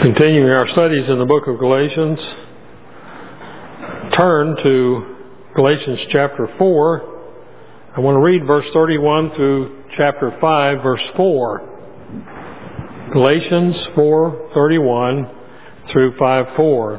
Continuing our studies in the book of Galatians, turn to Galatians chapter 4. I want to read verse 31 through chapter 5, verse 4. Galatians 4:31 through 5:4.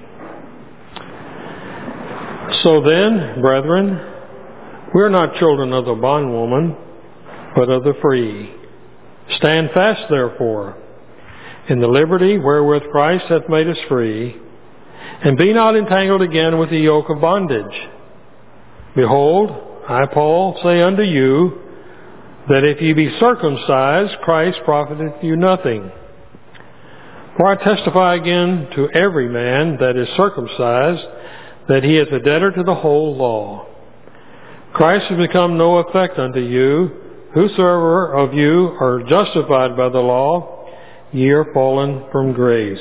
So then, brethren, we are not children of the bondwoman, but of the free. Stand fast, therefore, in the liberty wherewith Christ hath made us free, and be not entangled again with the yoke of bondage. Behold, I, Paul, say unto you, that if ye be circumcised, Christ profiteth you nothing. For I testify again to every man that is circumcised, that he is a debtor to the whole law. Christ has become no effect unto you. Whosoever of you are justified by the law, ye are fallen from grace.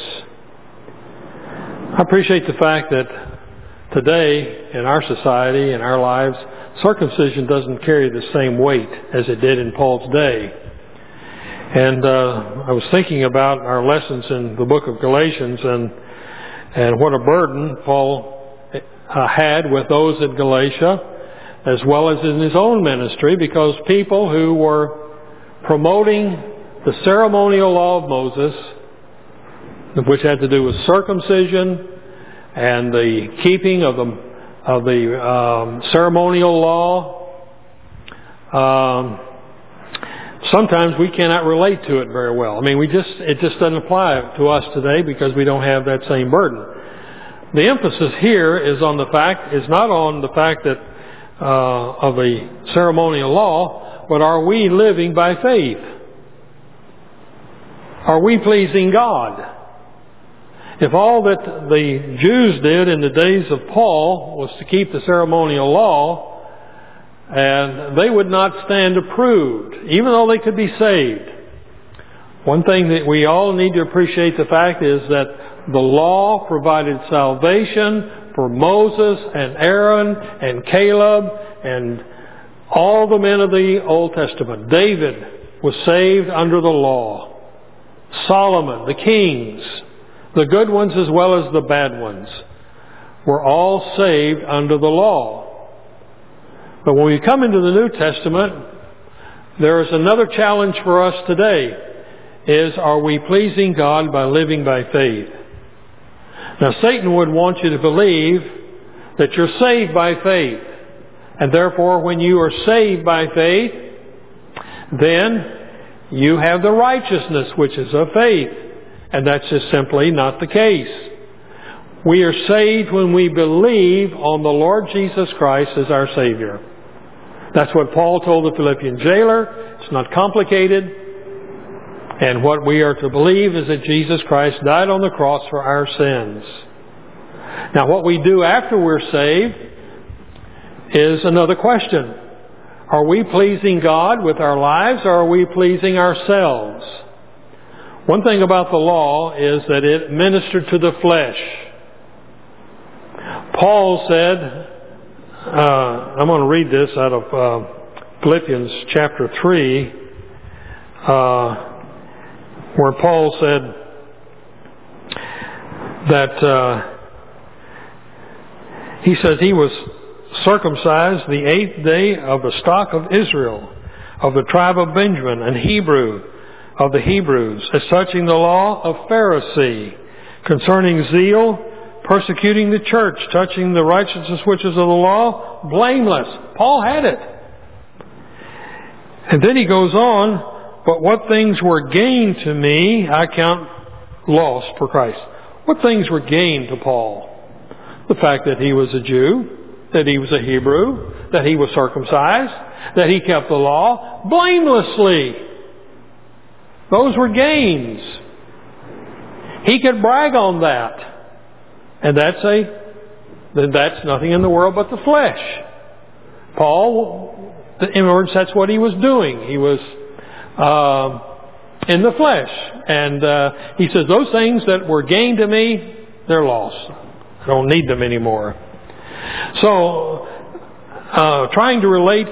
I appreciate the fact that today in our society, in our lives, circumcision doesn't carry the same weight as it did in Paul's day. And I was thinking about our lessons in the book of Galatians and what a burden Paul had with those in Galatia, as well as in his own ministry, because people who were promoting the ceremonial law of Moses, which had to do with circumcision and the keeping of the ceremonial law, sometimes we cannot relate to it very well. I mean, it just doesn't apply to us today because we don't have that same burden. The emphasis here is not on the fact that of the ceremonial law, but are we living by faith? Are we pleasing God? If all that the Jews did in the days of Paul was to keep the ceremonial law, and they would not stand approved, even though they could be saved. One thing that we all need to appreciate the fact is that the law provided salvation for Moses and Aaron and Caleb and all the men of the Old Testament. David was saved under the law. Solomon, the kings, the good ones as well as the bad ones, were all saved under the law. But when we come into the New Testament, there is another challenge for us today, is are we pleasing God by living by faith? Now Satan would want you to believe that you're saved by faith. And therefore when you are saved by faith, then you have the righteousness which is of faith. And that's just simply not the case. We are saved when we believe on the Lord Jesus Christ as our Savior. That's what Paul told the Philippian jailer. It's not complicated. And what we are to believe is that Jesus Christ died on the cross for our sins. Now what we do after we're saved is another question. Are we pleasing God with our lives, or are we pleasing ourselves? One thing about the law is that it ministered to the flesh. Paul said, I'm going to read this out of Philippians chapter 3, where Paul said that he says he was circumcised the 8th day of the stock of Israel, of the tribe of Benjamin, and Hebrew of the Hebrews, as touching the law of Pharisee, concerning zeal, persecuting the church, touching the righteousness which is of the law, blameless. Paul had it. And then he goes on, but what things were gained to me, I count loss for Christ. What things were gained to Paul? The fact that he was a Jew, that he was a Hebrew, that he was circumcised, that he kept the law blamelessly. Those were gains. He could brag on that. And that's nothing in the world but the flesh. Paul, in other words, that's what he was doing. He was in the flesh. And he says, those things that were gained to me, they're lost. I don't need them anymore. So, trying to relate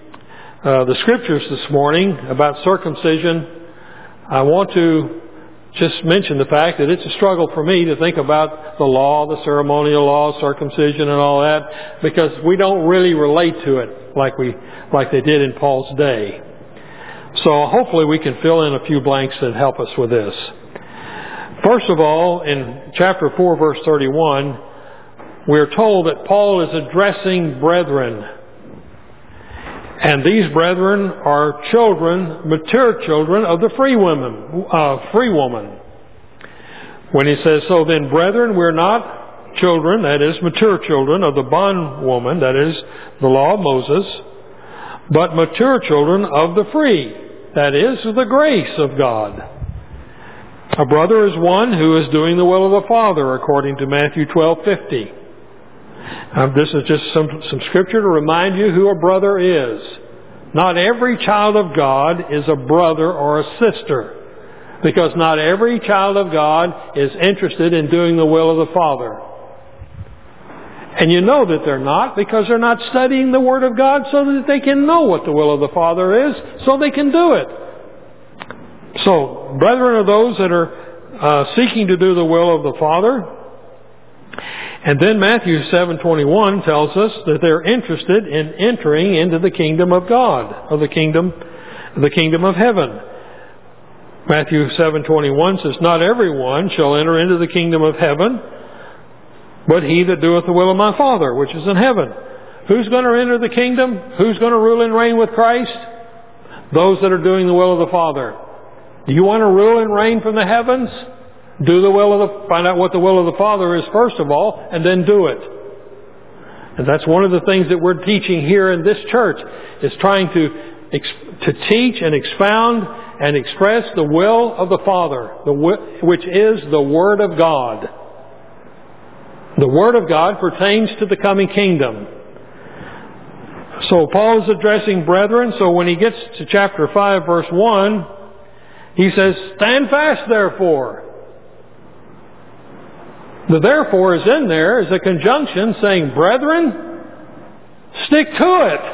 the scriptures this morning about circumcision, I want to just mention the fact that it's a struggle for me to think about the law, the ceremonial law, circumcision and all that, because we don't really relate to it like they did in Paul's day. So hopefully we can fill in a few blanks and help us with this. First of all, in chapter 4, verse 31, we're told that Paul is addressing brethren. And these brethren are children, mature children of the free woman. When he says, so then, brethren, we're not children, that is, mature children of the bondwoman, that is, the law of Moses, but mature children of the free, that is, the grace of God. A brother is one who is doing the will of the Father, according to Matthew 12:50. This is just some scripture to remind you who a brother is. Not every child of God is a brother or a sister, because not every child of God is interested in doing the will of the Father. And you know that they're not, because they're not studying the Word of God so that they can know what the will of the Father is, so they can do it. So, brethren are those that are seeking to do the will of the Father. And then Matthew 7:21 tells us that they're interested in entering into the kingdom of God, of the kingdom of heaven. Matthew 7:21 says, not everyone shall enter into the kingdom of heaven, but he that doeth the will of my Father, which is in heaven. Who's going to enter the kingdom? Who's going to rule and reign with Christ? Those that are doing the will of the Father. Do you want to rule and reign from the heavens? Find out what the will of the Father is first of all, and then do it. And that's one of the things that we're teaching here in this church, is trying to teach and expound and express the will of the Father, which is the Word of God. The Word of God pertains to the coming kingdom. So Paul is addressing brethren, so when he gets to chapter 5, verse 1, he says, stand fast therefore. The therefore is in there as a conjunction saying, brethren, stick to it.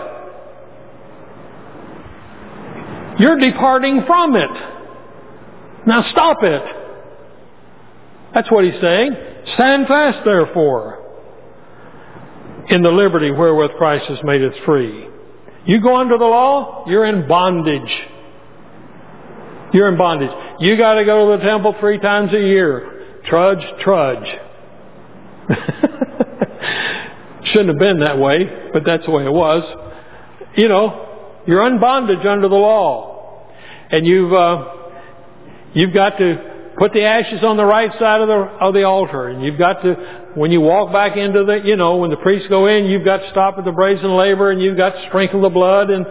You're departing from it. Now stop it. That's what he's saying. Stand fast therefore in the liberty wherewith Christ has made us free. You go under the law, you're in bondage. You're in bondage. You got to go to the temple 3 times a year. Trudge. Shouldn't have been that way, but that's the way it was. You know, you're in bondage under the law. And you've got to put the ashes on the right side of the altar. And you've got to, when you walk back into when the priests go in, you've got to stop at the brazen laver and you've got to sprinkle the blood and,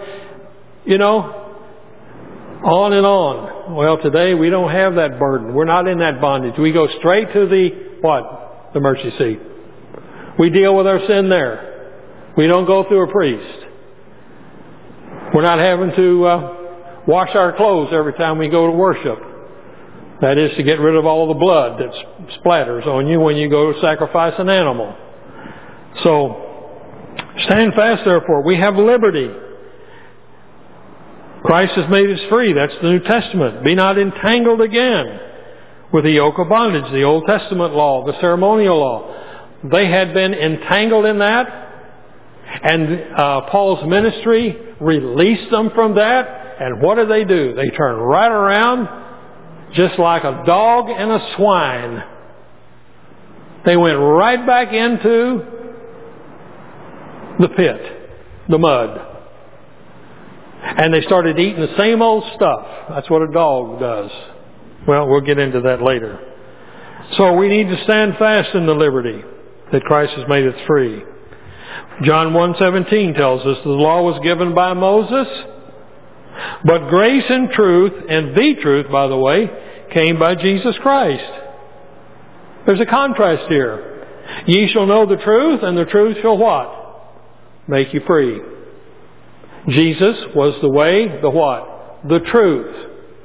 on and on. Well, today we don't have that burden. We're not in that bondage. We go straight to the mercy seat. We deal with our sin there. We don't go through a priest. We're not having to wash our clothes every time we go to worship. That is to get rid of all the blood that splatters on you when you go to sacrifice an animal. So, stand fast therefore. We have liberty. Christ has made us free. That's the New Testament. Be not entangled again with the yoke of bondage, the Old Testament law, the ceremonial law. They had been entangled in that, and Paul's ministry released them from that. And what do? They turn right around, just like a dog and a swine. They went right back into the pit, the mud. And they started eating the same old stuff. That's what a dog does. Well, we'll get into that later. So we need to stand fast in the liberty that Christ has made us free. John 1:17 tells us the law was given by Moses, but grace and truth, and the truth, by the way, came by Jesus Christ. There's a contrast here. Ye shall know the truth, and the truth shall what? Make you free. Jesus was the way, the what? The truth.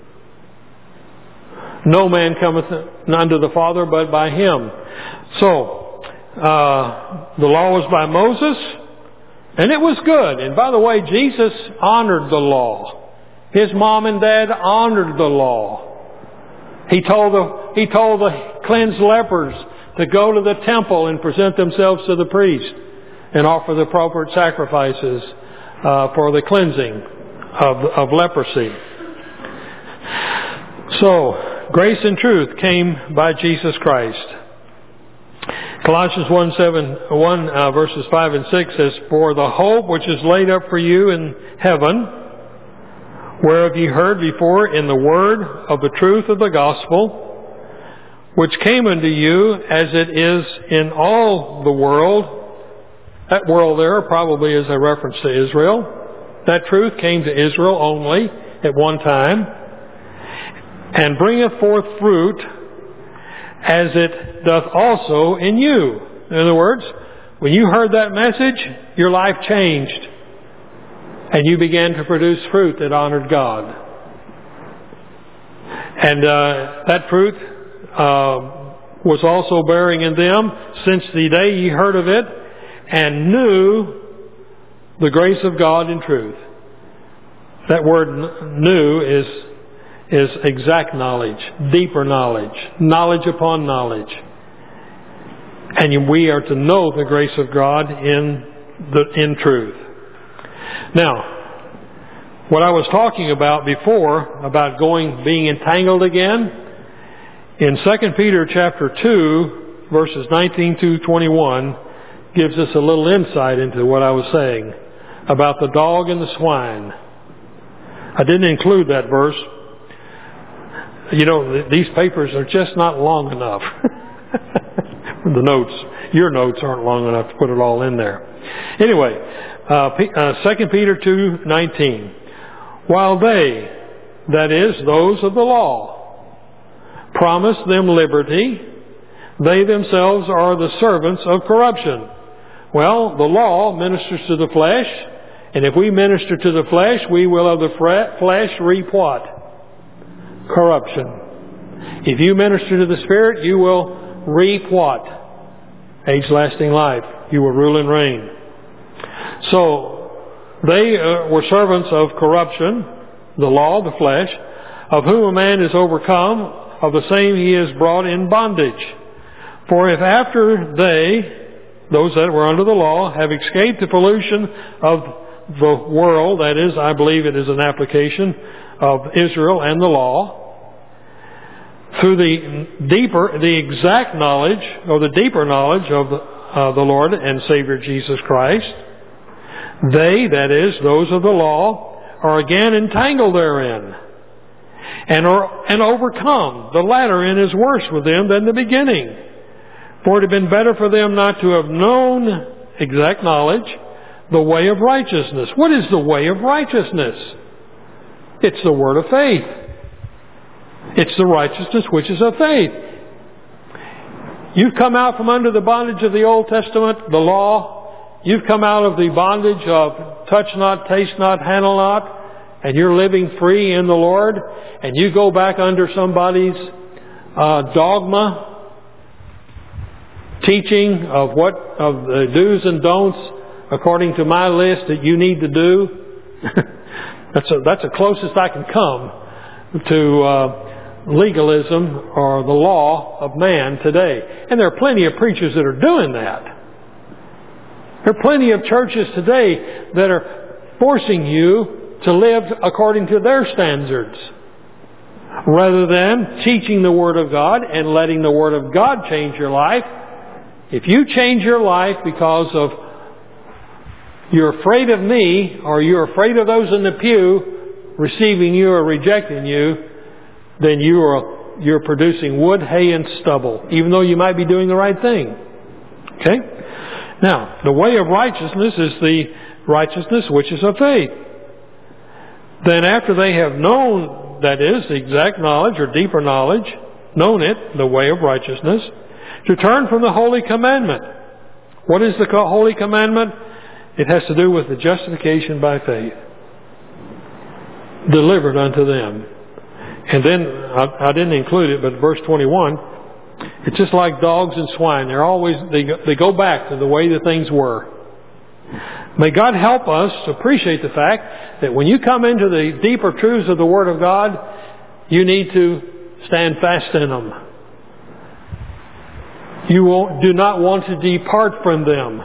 No man cometh unto the Father but by Him. So, the law was by Moses, and it was good. And by the way, Jesus honored the law. His mom and dad honored the law. He told the cleansed lepers to go to the temple and present themselves to the priest and offer the appropriate sacrifices for the cleansing of leprosy. So, grace and truth came by Jesus Christ. Colossians 1 verses 5 and 6 says, "For the hope which is laid up for you in heaven, whereof ye heard before in the word of the truth of the gospel, which came unto you as it is in all the world." That world there probably is a reference to Israel. That truth came to Israel only at one time. "And bringeth forth fruit, as it doth also in you." In other words, when you heard that message, your life changed. And you began to produce fruit that honored God. And that fruit was also bearing in them since the day ye heard of it, and knew the grace of God in truth. That word "knew" is exact knowledge, deeper knowledge, knowledge upon knowledge. And we are to know the grace of God in truth. Now, what I was talking about before, about being entangled again, in 2 Peter chapter 2, verses 19 to 21, gives us a little insight into what I was saying about the dog and the swine. I didn't include that verse. You know, these papers are just not long enough. Your notes aren't long enough to put it all in there. Anyway, 2 Peter 2:19. "While they," that is, those of the law, "promise them liberty, they themselves are the servants of corruption." Well, the law ministers to the flesh, and if we minister to the flesh, we will of the flesh reap what? Corruption. If you minister to the Spirit, you will reap what? Age-lasting life. You will rule and reign. So, they were servants of corruption, the law, the flesh, of whom a man is overcome, of the same he is brought in bondage. For if after those that were under the law, have escaped the pollution of the world, that is, I believe it is an application of Israel and the law, through the exact knowledge, or the deeper knowledge of the Lord and Savior Jesus Christ, they, that is, those of the law, are again entangled therein, and overcome. The latter end is worse with them than the beginning. For it had been better for them not to have known exact knowledge, the way of righteousness. What is the way of righteousness? It's the word of faith. It's the righteousness which is of faith. You've come out from under the bondage of the Old Testament, the law. You've come out of the bondage of touch not, taste not, handle not, and you're living free in the Lord, and you go back under somebody's dogma, teaching of the do's and don'ts according to my list that you need to do. That's the closest I can come to legalism or the law of man today. And there are plenty of preachers that are doing that. There are plenty of churches today that are forcing you to live according to their standards, rather than teaching the Word of God and letting the Word of God change your life. If you change your life because of you're afraid of me, or you're afraid of those in the pew receiving you or rejecting you, then you're producing wood, hay, and stubble, even though you might be doing the right thing. Okay? Now, the way of righteousness is the righteousness which is of faith. Then after they have known, that is, the exact knowledge or deeper knowledge, known it, the way of righteousness, to turn from the holy commandment. What is the holy commandment? It has to do with the justification by faith, delivered unto them. And then, I didn't include it, but verse 21, it's just like dogs and swine. They go back to the way the things were. May God help us to appreciate the fact that when you come into the deeper truths of the Word of God, you need to stand fast in them. You do not want to depart from them.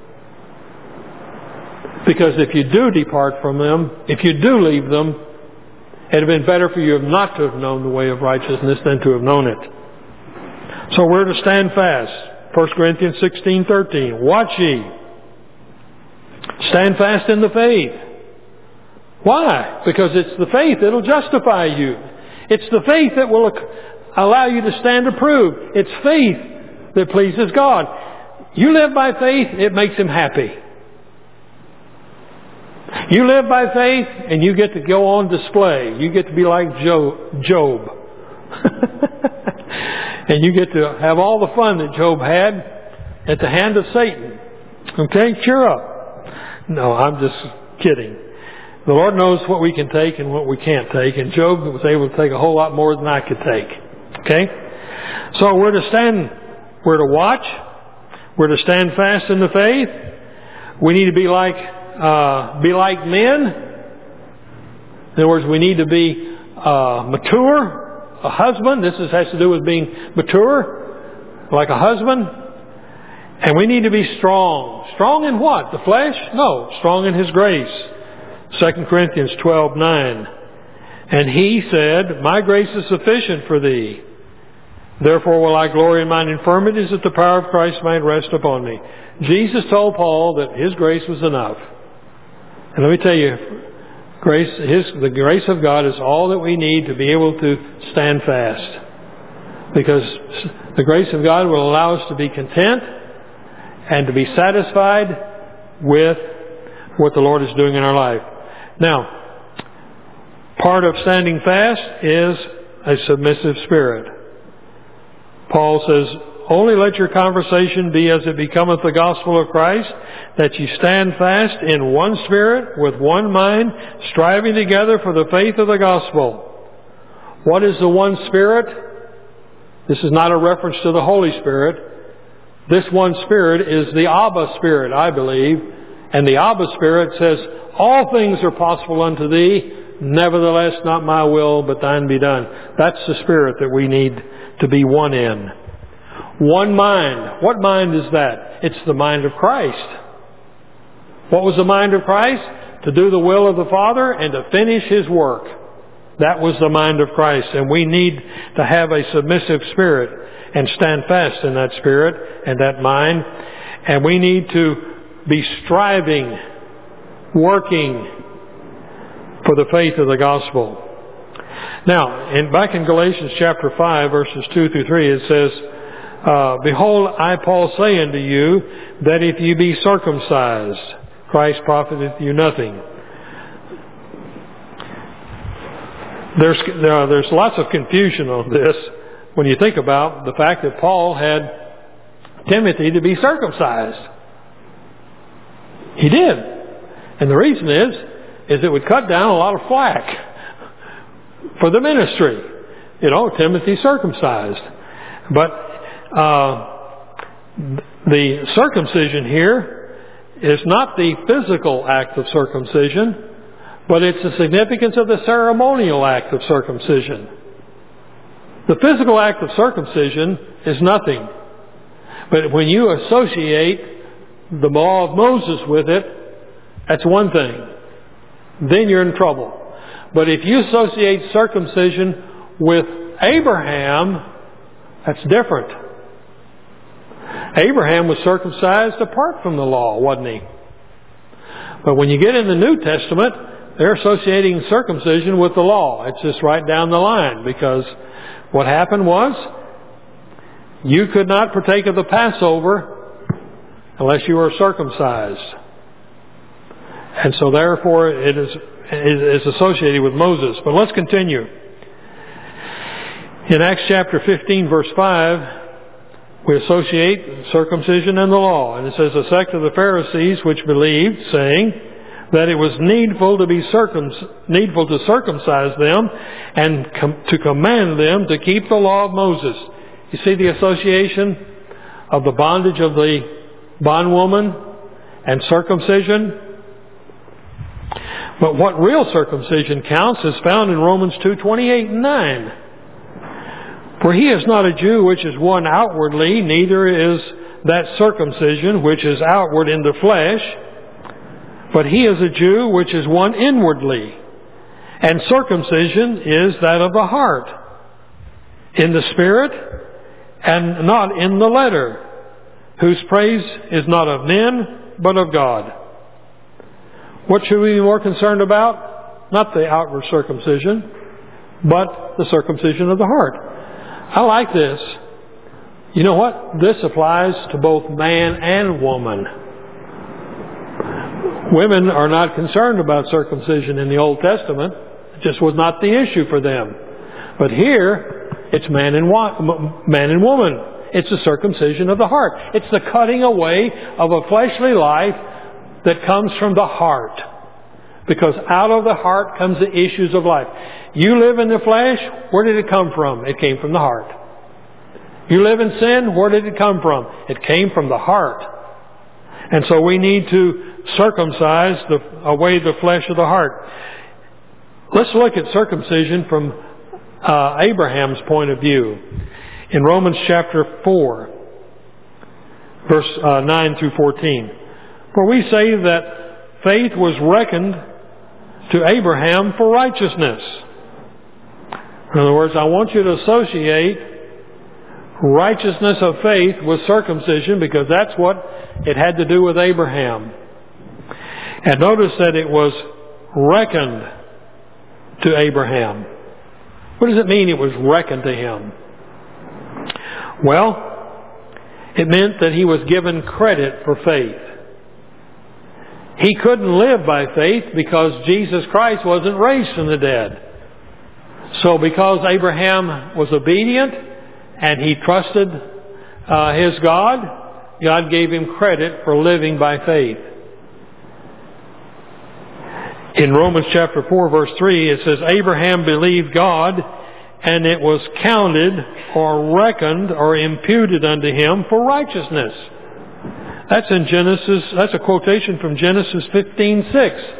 Because if you do depart from them, if you do leave them, it would have been better for you not to have known the way of righteousness than to have known it. So we're to stand fast. 1 Corinthians 16:13. Watch ye. Stand fast in the faith. Why? Because it's the faith that will justify you. It's the faith that will allow you to stand approved. It's faith that pleases God. You live by faith, it makes Him happy. You live by faith and you get to go on display. You get to be like Job. And you get to have all the fun that Job had at the hand of Satan. Okay, cheer up. No, I'm just kidding. The Lord knows what we can take and what we can't take. And Job was able to take a whole lot more than I could take. Okay? So we're to stand, we're to watch. We're to stand fast in the faith. We need to be like men. In other words, we need to be mature. A husband. This has to do with being mature, like a husband. And we need to be strong. Strong in what? The flesh? No. Strong in His grace. 2 Corinthians 12:9. And He said, My grace is sufficient for thee. Therefore will I glory in mine infirmities, that the power of Christ might rest upon me. Jesus told Paul that His grace was enough. And let me tell you, the grace of God is all that we need to be able to stand fast. Because the grace of God will allow us to be content and to be satisfied with what the Lord is doing in our life. Now, part of standing fast is a submissive spirit. Paul says, Only let your conversation be as it becometh the gospel of Christ, that ye stand fast in one spirit, with one mind, striving together for the faith of the gospel. What is the one spirit? This is not a reference to the Holy Spirit. This one Spirit is the Abba Spirit, I believe. And the Abba Spirit says, All things are possible unto thee, nevertheless not my will, but thine be done. That's the Spirit that we need to be one in. One mind. What mind is that? It's the mind of Christ. What was the mind of Christ? To do the will of the Father and to finish His work. That was the mind of Christ. And we need to have a submissive spirit and stand fast in that spirit and that mind. And we need to be striving, working for the faith of the gospel. Now, back in Galatians chapter 5, verses 2 through 3, it says, Behold, I, Paul, say unto you, that if you be circumcised, Christ profiteth you nothing. There's lots of confusion on this when you think about the fact that Paul had Timothy to be circumcised. He did. And the reason is it would cut down a lot of flack for the ministry. Timothy circumcised. But the circumcision here is not the physical act of circumcision, but it's the significance of the ceremonial act of circumcision. The physical act of circumcision is nothing. But when you associate the law of Moses with it, that's one thing. Then you're in trouble. But if you associate circumcision with Abraham, that's different. Abraham was circumcised apart from the law, wasn't he? But when you get in the New Testament, they're associating circumcision with the law. It's just right down the line, because what happened was you could not partake of the Passover unless you were circumcised. And so therefore it is associated with Moses. But let's continue. In Acts chapter 15, verse 5, we associate circumcision and the law. And it says, a sect of the Pharisees which believed, saying that it was needful to circumcise them and to command them to keep the law of Moses. You see the association of the bondage of the bondwoman and circumcision? But what real circumcision counts is found in Romans 2:28 and 9. For he is not a Jew which is one outwardly, neither is that circumcision which is outward in the flesh, but he is a Jew which is one inwardly. And circumcision is that of the heart, in the spirit, and not in the letter, whose praise is not of men, but of God. What should we be more concerned about? Not the outward circumcision, but the circumcision of the heart. I like this. You know what? This applies to both man and woman. Women are not concerned about circumcision in the Old Testament. It just was not the issue for them. But here, it's man and woman. It's the circumcision of the heart. It's the cutting away of a fleshly life that comes from the heart. Because out of the heart comes the issues of life. You live in the flesh, where did it come from? It came from the heart. You live in sin, where did it come from? It came from the heart. And so we need to circumcise away the flesh of the heart. Let's look at circumcision from Abraham's point of view. In Romans chapter 4, verse 9 through 14. For we say that faith was reckoned to Abraham for righteousness. In other words, I want you to associate righteousness of faith with circumcision, because that's what it had to do with Abraham. And notice that it was reckoned to Abraham. What does it mean it was reckoned to him? Well, it meant that he was given credit for faith. He couldn't live by faith because Jesus Christ wasn't raised from the dead. So because Abraham was obedient and he trusted his God, God gave him credit for living by faith. In Romans chapter 4 verse 3 it says, Abraham believed God, and it was counted or reckoned or imputed unto him for righteousness. That's in Genesis. That's a quotation from Genesis 15:6.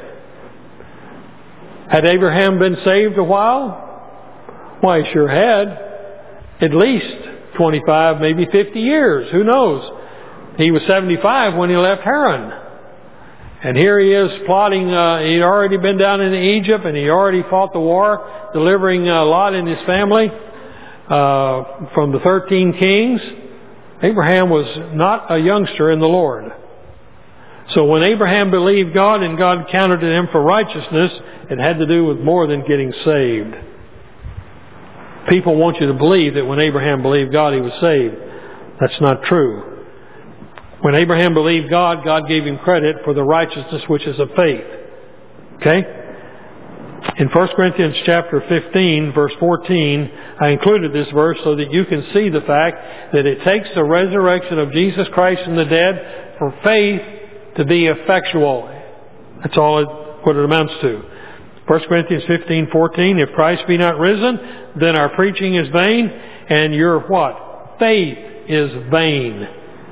Had Abraham been saved a while? Why, he sure had. At least 25, maybe 50 years. Who knows? He was 75 when he left Haran. And here he is plotting. He'd already been down in Egypt, and he already fought the war, delivering Lot and his family from the 13 kings. Abraham was not a youngster in the Lord. So when Abraham believed God and God counted him for righteousness, it had to do with more than getting saved. People want you to believe that when Abraham believed God, he was saved. That's not true. When Abraham believed God, God gave him credit for the righteousness which is of faith. Okay? In 1 Corinthians chapter 15, verse 14, I included this verse so that you can see the fact that it takes the resurrection of Jesus Christ from the dead for faith to be effectual. That's all what it amounts to. 1 Corinthians 15:14, if Christ be not risen, then our preaching is vain, and your what? Faith is vain.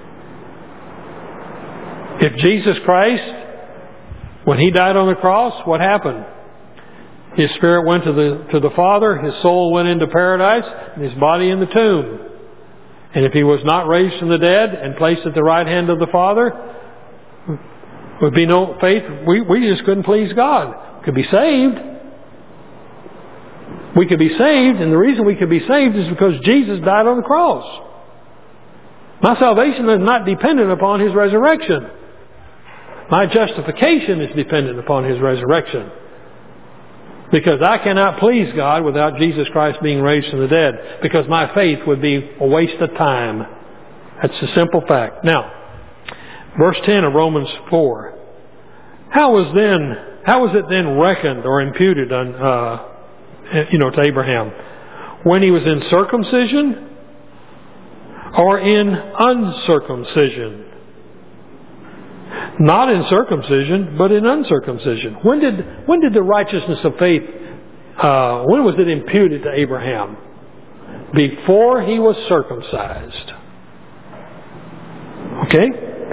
If Jesus Christ, when He died on the cross, what happened? His spirit went to the Father, His soul went into paradise, and His body in the tomb. And if He was not raised from the dead and placed at the right hand of the Father, would be no faith. We just couldn't please God. We could be saved. We could be saved, and the reason we could be saved is because Jesus died on the cross. My salvation is not dependent upon His resurrection. My justification is dependent upon His resurrection. Because I cannot please God without Jesus Christ being raised from the dead. Because my faith would be a waste of time. That's a simple fact. Now, verse 10 of Romans 4. How was it then reckoned or imputed to Abraham? When he was in circumcision or in uncircumcision? Not in circumcision, but in uncircumcision. When did the righteousness of faith, when was it imputed to Abraham? Before he was circumcised. Okay?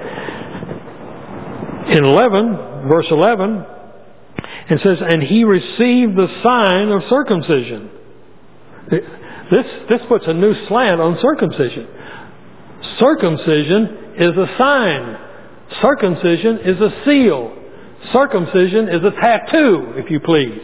In verse 11, it says, and he received the sign of circumcision. This puts a new slant on circumcision. Circumcision is a sign. Circumcision is a seal. Circumcision is a tattoo, if you please.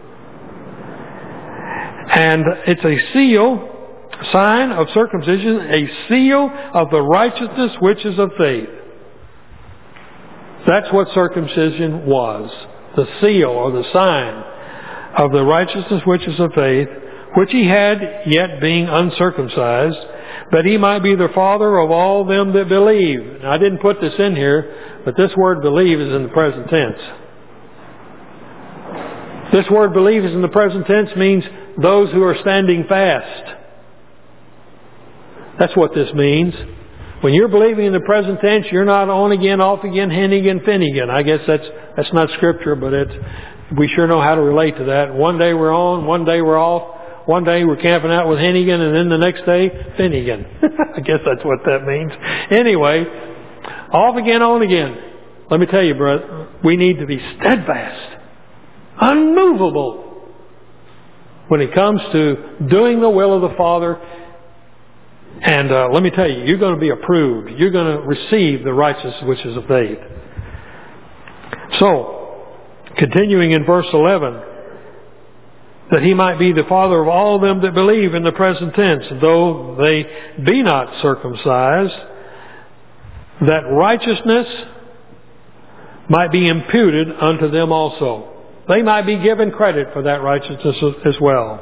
And it's a seal, sign of circumcision, a seal of the righteousness which is of faith. That's what circumcision was. The seal or the sign of the righteousness which is of faith, which he had, yet being uncircumcised, that he might be the father of all them that believe. Now, I didn't put this in here, but this word believe is in the present tense. This word believe is in the present tense, means those who are standing fast. That's what this means. When you're believing in the present tense, you're not on again, off again, Hennigan, Finnegan. I guess that's not scripture, but we sure know how to relate to that. One day we're on, one day we're off. One day we're camping out with Hennigan, and then the next day, Finnegan. I guess that's what that means. Anyway, off again, on again. Let me tell you, brother, we need to be steadfast, unmovable, when it comes to doing the will of the Father. And let me tell you, you're going to be approved. You're going to receive the righteousness which is of faith. So, continuing in verse 11, that he might be the father of all them that believe in the present tense, though they be not circumcised, that righteousness might be imputed unto them also. They might be given credit for that righteousness as well.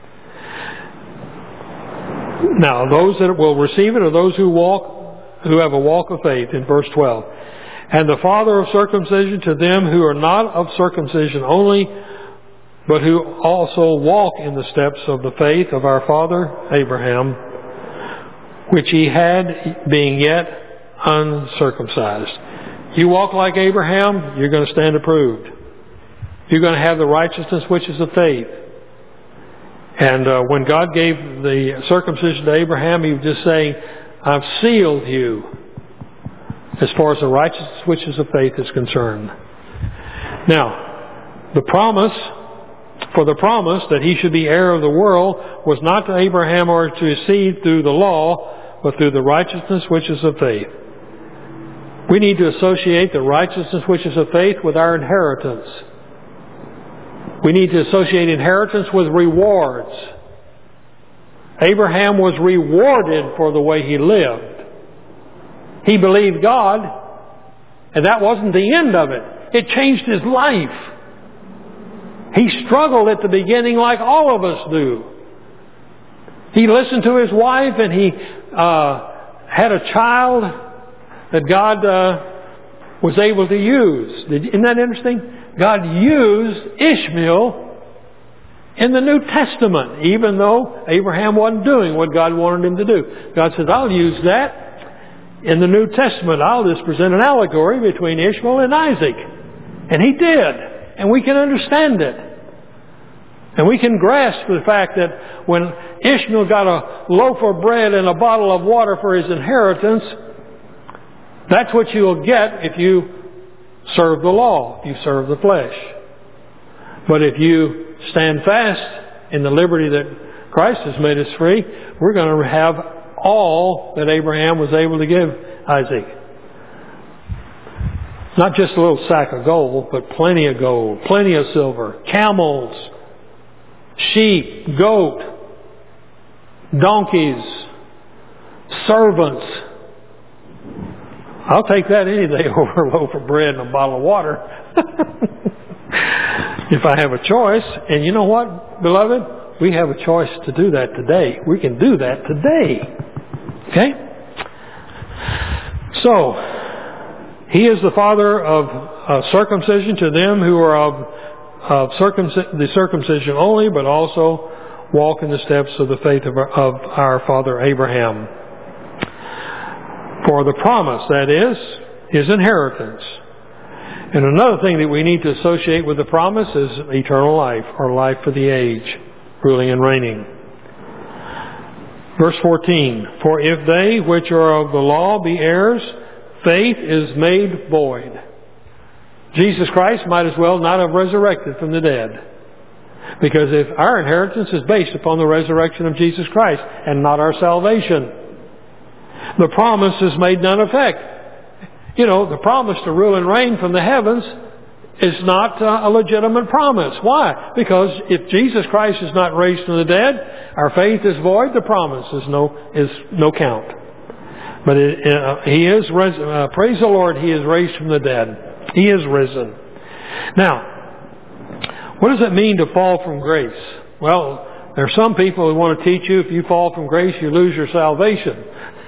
Now, those that will receive it are those who have a walk of faith, in verse 12. And the father of circumcision to them who are not of circumcision only, but who also walk in the steps of the faith of our father Abraham, which he had, being yet uncircumcised. You walk like Abraham, you're going to stand approved. You're going to have the righteousness which is of faith. And when God gave the circumcision to Abraham, he was just saying, I've sealed you as far as the righteousness which is of faith is concerned. Now, the promise that he should be heir of the world was not to Abraham or to his seed through the law, but through the righteousness which is of faith. We need to associate the righteousness which is of faith with our inheritance. We need to associate inheritance with rewards. Abraham was rewarded for the way he lived. He believed God, and that wasn't the end of it. It changed his life. He struggled at the beginning like all of us do. He listened to his wife, and he had a child that God was able to use. Isn't that interesting? God used Ishmael in the New Testament, even though Abraham wasn't doing what God wanted him to do. God says, I'll use that in the New Testament. I'll just present an allegory between Ishmael and Isaac. And he did. And we can understand it. And we can grasp the fact that when Ishmael got a loaf of bread and a bottle of water for his inheritance, that's what you'll get if you serve the law, if you serve the flesh. But if you stand fast in the liberty that Christ has made us free, we're going to have all that Abraham was able to give Isaac. Not just a little sack of gold, but plenty of gold, plenty of silver, camels, sheep, goat, donkeys, servants. I'll take that any day over a loaf of bread and a bottle of water. If I have a choice. And you know what, beloved? We have a choice to do that today. We can do that today. Okay? So, he is the father of circumcision to them who are of the circumcision only, but also walk in the steps of the faith of our father Abraham. For the promise, that is inheritance. And another thing that we need to associate with the promise is eternal life, or life for the age, ruling and reigning. Verse 14, for if they which are of the law be heirs, faith is made void. Jesus Christ might as well not have resurrected from the dead. Because if our inheritance is based upon the resurrection of Jesus Christ and not our salvation, the promise is made none effect. The promise to rule and reign from the heavens is not a legitimate promise. Why? Because if Jesus Christ is not raised from the dead, our faith is void. The promise is no count. But He is risen. Praise the Lord, He is raised from the dead. He is risen. Now, what does it mean to fall from grace? Well, there are some people who want to teach you if you fall from grace, you lose your salvation.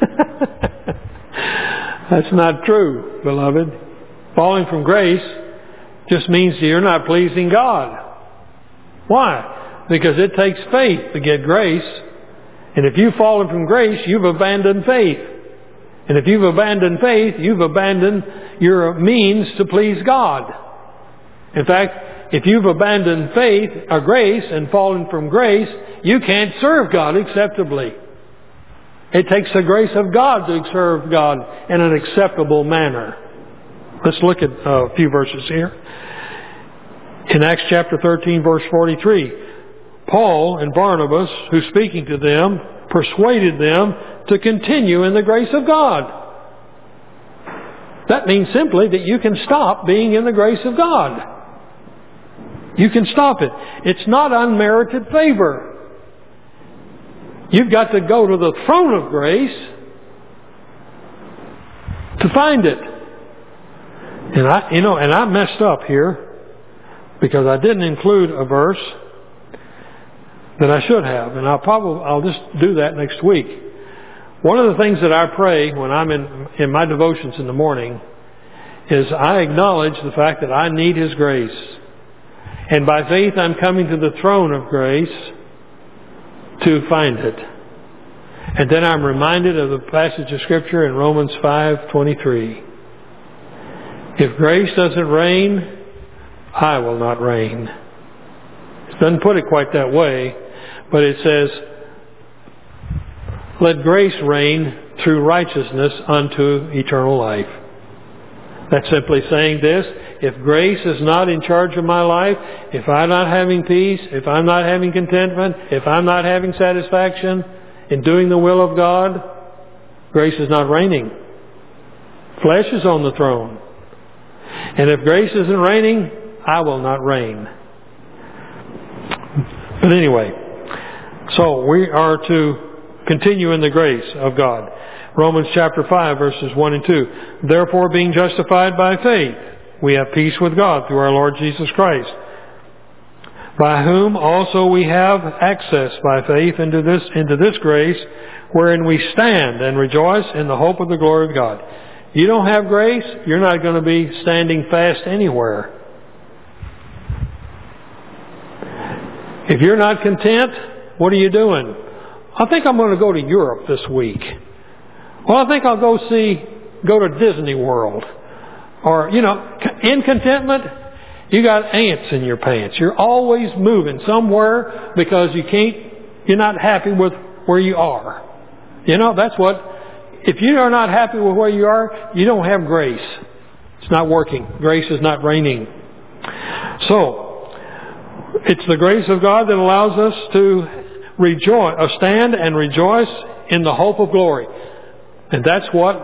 That's not true, beloved. Falling from grace just means you're not pleasing God. Why? Because it takes faith to get grace. And if you've fallen from grace, you've abandoned faith. And if you've abandoned faith, you've abandoned your means to please God. In fact, if you've abandoned faith or grace and fallen from grace, you can't serve God acceptably. It takes the grace of God to serve God in an acceptable manner. Let's look at a few verses here. In Acts chapter 13, verse 43, Paul and Barnabas, who speaking to them, persuaded them to continue in the grace of God. That means simply that you can stop being in the grace of God. You can stop it. It's not unmerited favor. You've got to go to the throne of grace to find it. And I messed up here because I didn't include a verse that I should have, and I'll just do that next week. One of the things that I pray when I'm in my devotions in the morning is I acknowledge the fact that I need His grace. And by faith I'm coming to the throne of grace to find it. And then I'm reminded of the passage of Scripture in Romans 5:23. If grace doesn't reign, I will not reign. It doesn't put it quite that way, but it says, let grace reign through righteousness unto eternal life. That's simply saying this: if grace is not in charge of my life, if I'm not having peace, if I'm not having contentment, if I'm not having satisfaction in doing the will of God, grace is not reigning. Flesh is on the throne. And if grace isn't reigning, I will not reign. But anyway, so we are to continue in the grace of God. Romans chapter 5, verses 1 and 2. Therefore, being justified by faith, we have peace with God through our Lord Jesus Christ, by whom also we have access by faith into this grace, wherein we stand and rejoice in the hope of the glory of God. You don't have grace, you're not going to be standing fast anywhere. If you're not content, what are you doing? I think I'm going to go to Europe this week. Well, I think I'll go to Disney World. Or, in contentment, you got ants in your pants. You're always moving somewhere because you're not happy with where you are. If you are not happy with where you are, you don't have grace. It's not working. Grace is not reigning. So, it's the grace of God that allows us to stand and rejoice in the hope of glory. And that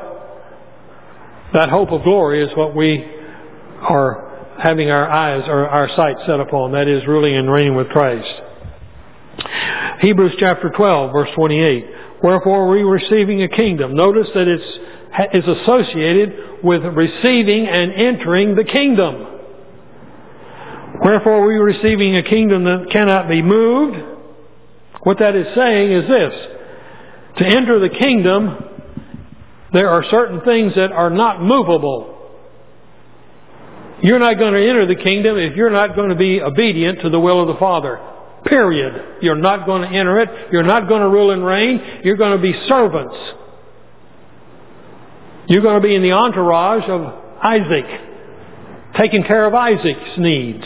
hope of glory is what we are having our eyes or our sight set upon. That is ruling and reigning with Christ. Hebrews chapter 12, verse 28. Wherefore we receiving a kingdom. Notice that it is associated with receiving and entering the kingdom. Wherefore we receiving a kingdom that cannot be moved. What that is saying is this: to enter the kingdom, there are certain things that are not movable. You're not going to enter the kingdom if you're not going to be obedient to the will of the Father. Period. You're not going to enter it. You're not going to rule and reign. You're going to be servants. You're going to be in the entourage of Isaac, taking care of Isaac's needs.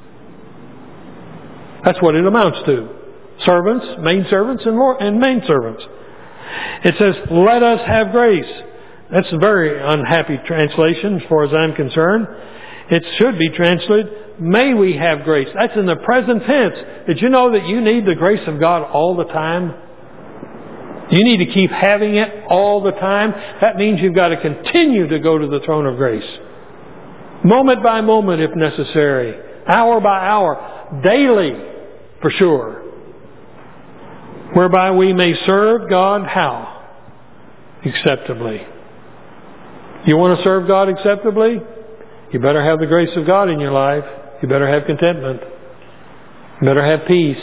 That's what it amounts to. Servants, and main servants. It says, let us have grace. That's a very unhappy translation as far as I'm concerned. It should be translated, may we have grace. That's in the present tense. Did you know that you need the grace of God all the time? You need to keep having it all the time. That means you've got to continue to go to the throne of grace. Moment by moment if necessary. Hour by hour. Daily, for sure. Whereby we may serve God how? Acceptably. You want to serve God acceptably? You better have the grace of God in your life. You better have contentment. You better have peace.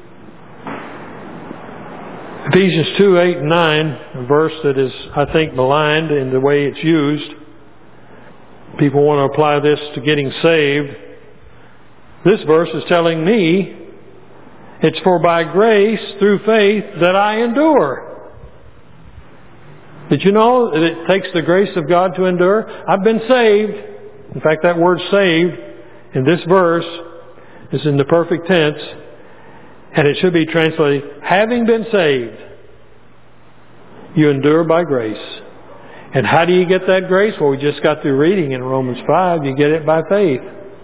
Ephesians 2, 8 and 9, a verse that is, I think, maligned in the way it's used. People want to apply this to getting saved. This verse is telling me it's for by grace through faith that I endure. Did you know that it takes the grace of God to endure? I've been saved. In fact, that word saved in this verse is in the perfect tense, and it should be translated, having been saved, you endure by grace. And how do you get that grace? Well, we just got through reading in Romans 5. You get it by faith.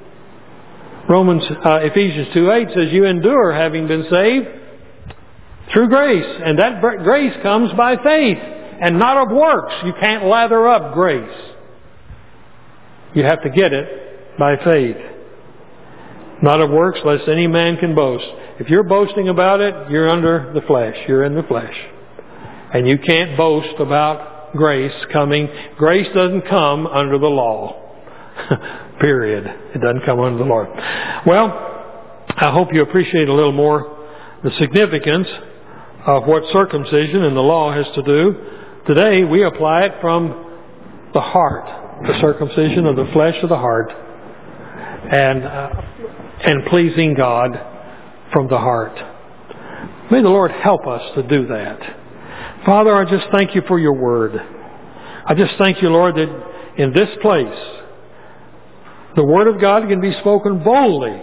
Ephesians 2:8 says you endure having been saved through grace. And that grace comes by faith and not of works. You can't lather up grace. You have to get it by faith. Not of works, lest any man can boast. If you're boasting about it, you're under the flesh. You're in the flesh. And you can't boast about grace coming. Grace doesn't come under the law. Period. It doesn't come under the law. Well, I hope you appreciate a little more the significance of what circumcision and the law has to do. Today, we apply it from the heart. The circumcision of the flesh of the heart. And pleasing God from the heart. May the Lord help us to do that. Father, I just thank you for your word. I just thank you, Lord, that in this place, the word of God can be spoken boldly,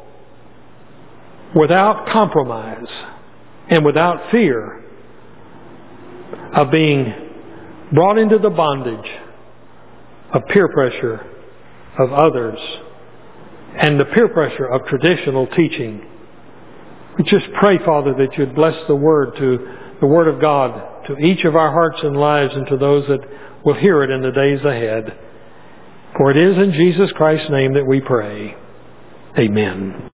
without compromise, and without fear of being brought into the bondage of peer pressure of others and the peer pressure of traditional teaching. We just pray, Father, that you'd bless the word of God to each of our hearts and lives and to those that will hear it in the days ahead. For it is in Jesus Christ's name that we pray. Amen.